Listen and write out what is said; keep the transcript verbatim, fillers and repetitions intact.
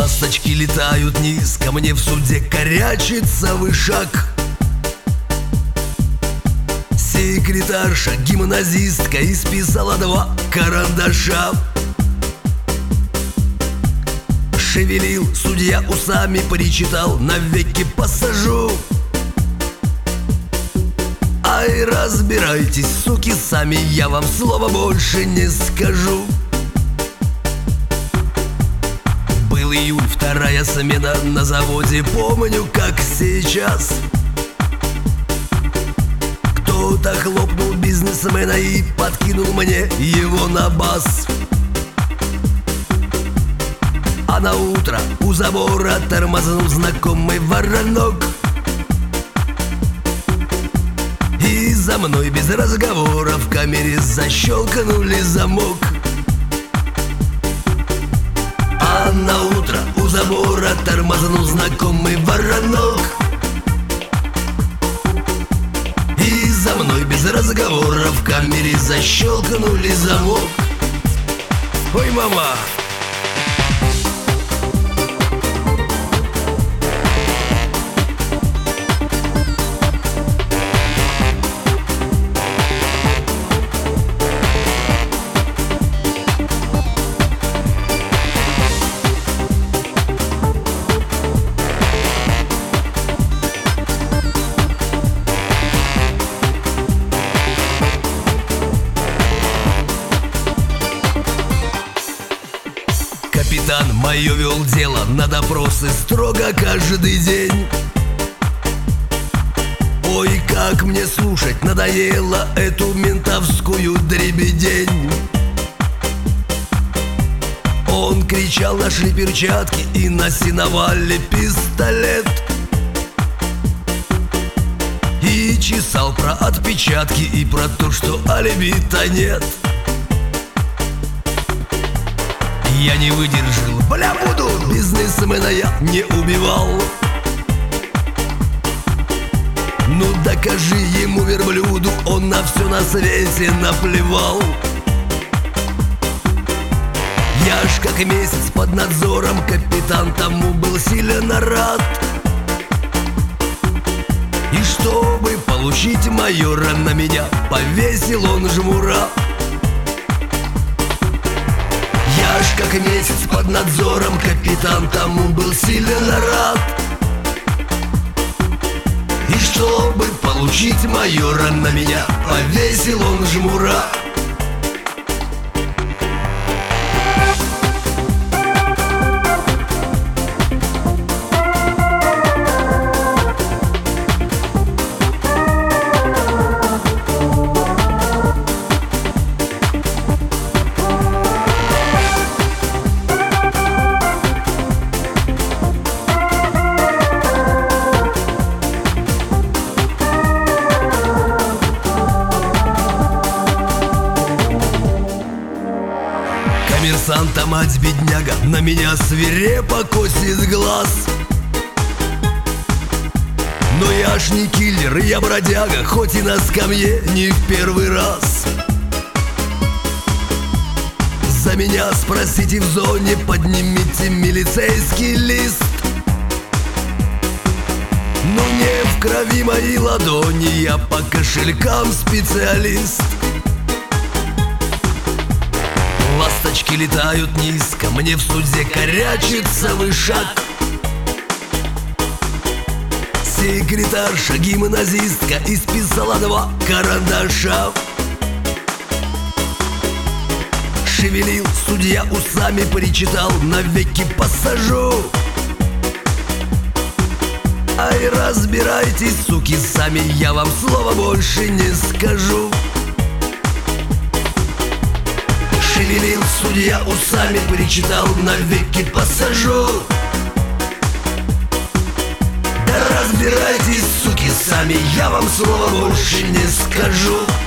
Ласточки летают низко, мне в суде корячится вышаг. Секретарша, гимназистка, исписала два карандаша. Шевелил судья усами, причитал: навеки посажу. Ай, разбирайтесь, суки, сами, я вам слова больше не скажу. Был июль, вторая смена на заводе, помню, как сейчас. Кто-то хлопнул бизнесмена и подкинул мне его на бас. А на утро у забора тормознул знакомый воронок. И за мной без разговора в камере защелкнули замок. А на утро у забора тормознул знакомый воронок. И за мной без разговора в камере защелкнули замок. Ой, мама! Капитан мое вел дело на допросы строго каждый день. Ой, как мне слушать надоело эту ментовскую дребедень. Он кричал: нашли перчатки и на сеновале пистолет. И чесал про отпечатки и про то, что алиби-то нет. Я не выдержал: бля, буду, бизнесмена я не убивал. Ну докажи ему, верблюду, он на все на свете наплевал. Я ж как месяц под надзором, капитан тому был сильно рад. И чтобы получить майора, на меня повесил он жмура. Я ж как месяц под надзором, капитан тому был сильно рад. И чтобы получить майора, на меня повесил он жмура. Коммерсанта мать бедняга на меня свирепо косит глаз. Но я ж не киллер, я бродяга, хоть и на скамье не в первый раз. За меня спросите в зоне, поднимите милицейский лист. Но не в крови мои ладони, я по кошелькам специалист. Ласточки летают низко, мне в суде корячится вышаг. Секретарша, гимназистка, исписала два карандаша. Шевелил судья усами, причитал: навеки посажу. Ай, разбирайтесь, суки, сами, я вам слова больше не скажу. Шевелил судья усами, причитал: навеки посажу. Да разбирайтесь, суки, сами, я вам слова больше не скажу.